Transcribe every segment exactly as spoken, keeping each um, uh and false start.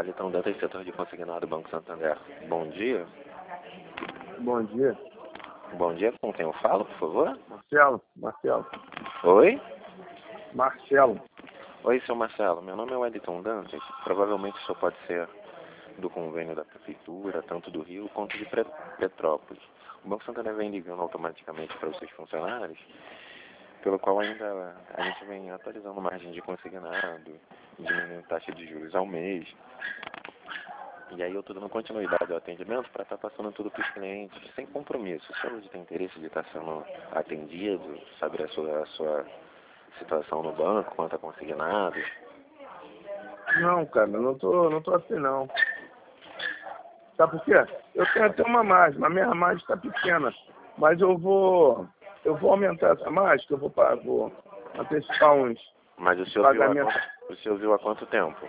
Wellington Dantas, setor de consignado, Banco Santander. Bom dia. Bom dia. Bom dia, com quem eu falo, por favor? Marcelo, Marcelo. Oi? Marcelo. Oi, seu Marcelo. Meu nome é Wellington Dantas. Provavelmente o senhor pode ser do convênio da Prefeitura, tanto do Rio quanto de Petrópolis. O Banco Santander vem ligando automaticamente para os seus funcionários, pelo qual ainda a gente vem atualizando margem de consignado, diminuindo taxa de juros ao mês. E aí eu estou dando continuidade ao atendimento para estar passando tudo para os clientes, sem compromisso. Se o senhor tem interesse de estar sendo atendido, saber a sua, a sua situação no banco, quanto a consignados. Não, cara, não tô, não tô assim não. Sabe por quê? Eu tenho até uma margem, mas minha margem está pequena. Mas eu vou, eu vou aumentar essa margem, que eu vou, vou antecipar uns Mas o senhor, viu há pagamentos. quanto, o senhor viu há quanto tempo?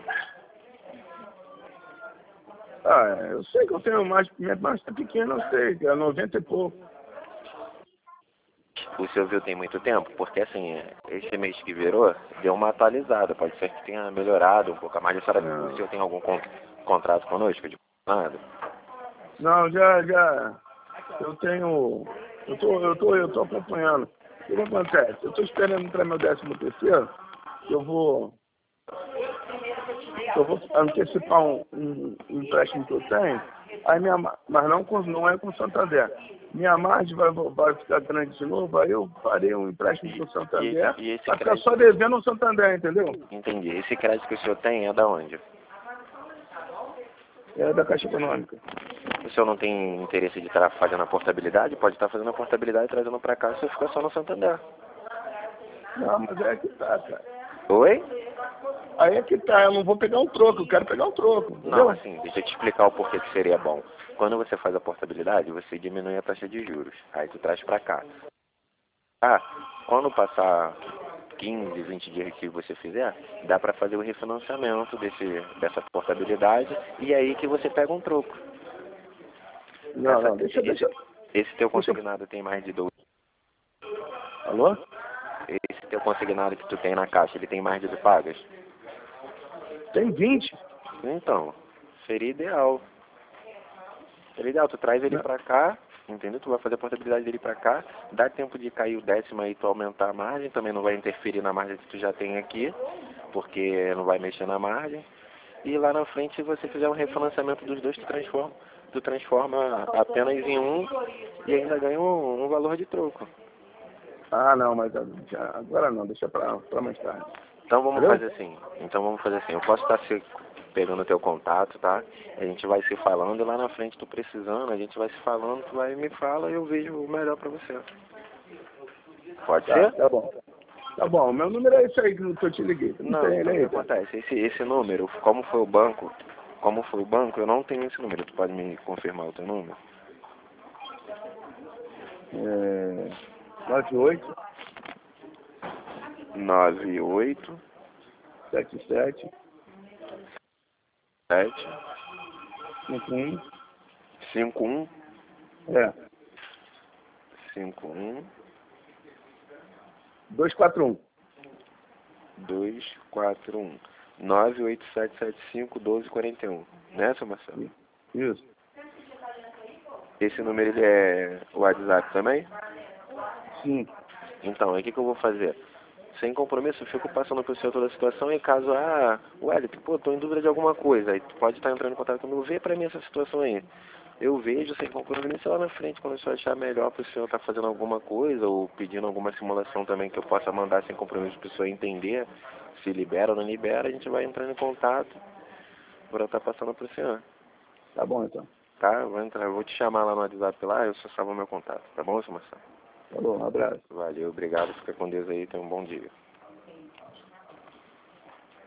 Ah, eu sei que eu tenho mais, minha margem está pequena, eu sei, é noventa e pouco. O senhor viu tem muito tempo? Porque assim, esse mês que virou, deu uma atualizada. Pode ser que tenha melhorado um pouco a margem. Será que o senhor tem algum con contrato conosco de nada? Não, já, já, eu tenho, eu tô, eu tô, eu tô acompanhando. O que acontece? Eu tô esperando para meu décimo terceiro, eu vou, eu vou antecipar um, um, um empréstimo que eu tenho, aí minha, mas não, com, não é com o Santander. Minha margem vai, vai ficar grande de novo, aí eu farei um empréstimo com o Santander, E, e esse vai ficar crédito... só devendo o Santander, entendeu? Entendi. Esse crédito que o senhor tem é da onde? É da Caixa Econômica. O senhor não tem interesse de estar fazendo a portabilidade? Pode estar fazendo a portabilidade e trazendo para cá, o senhor fica só no Santander. Não, mas é que tá, cara. Oi? Aí é que tá, eu não vou pegar um troco, eu quero pegar um troco, entendeu? Não, assim, deixa eu te explicar o porquê que seria bom. Quando você faz a portabilidade, você diminui a taxa de juros. Aí tu traz para cá. Ah, quando passar quinze, vinte dias que você fizer, dá para fazer o refinanciamento desse, dessa portabilidade e aí que você pega um troco. Não, Essa, não, deixa, esse, deixa. esse teu deixa consignado tem mais de dois. Alô? Esse teu consignado que tu tem na caixa, ele tem mais de doze pagas? Tem vinte. Então, seria ideal. Seria ideal, tu traz ele Não. pra cá, entendeu? Tu vai fazer a portabilidade dele pra cá, dá tempo de cair o décimo aí, tu aumentar a margem, também não vai interferir na margem que tu já tem aqui, porque não vai mexer na margem. E lá na frente, se você fizer um refinanciamento dos dois, tu transforma, tu transforma apenas em um e ainda ganha um, um valor de troco. Ah, não, mas já, agora não, deixa pra, pra mais tarde. Então vamos Entendeu? fazer assim. Então vamos fazer assim. Eu posso estar se pegando o teu contato, tá? A gente vai se falando e lá na frente tu precisando, a gente vai se falando, tu vai e me fala e eu vejo o melhor pra você. Pode Tá, ser? tá bom. Tá bom, meu número é esse aí que eu te liguei. Não, Não, tem ele então o que aí, tá? acontece? Esse, esse número, como foi o banco, como foi o banco, eu não tenho esse número. Tu pode me confirmar o teu número? É, nove oito nove oito sete sete sete cinco um. cinco um É, cinco um dois quatro um. dois quatro um nove oito sete sete cinco um dois quatro um. Né, seu Marcelo? Isso. Esse número ele é o WhatsApp também? Sim. Então, aí o que, que eu vou fazer? Sem compromisso, eu fico passando pro senhor toda a situação e caso, ah, Wellington, pô, tô em dúvida de alguma coisa, aí tu pode estar entrando em contato comigo, vê pra mim essa situação aí. Eu vejo sem compromisso lá na frente, quando o senhor achar melhor pro senhor estar fazendo alguma coisa ou pedindo alguma simulação também que eu possa mandar sem compromisso pro senhor entender se libera ou não libera, a gente vai entrando em contato pra eu estar passando pro senhor. Tá bom, então. Tá? Eu vou entrar, eu vou te chamar lá no WhatsApp lá, eu só salvo o meu contato, tá bom, seu Marcelo? Tá bom, um abraço. Valeu, obrigado, fica com Deus aí, tenha um bom dia.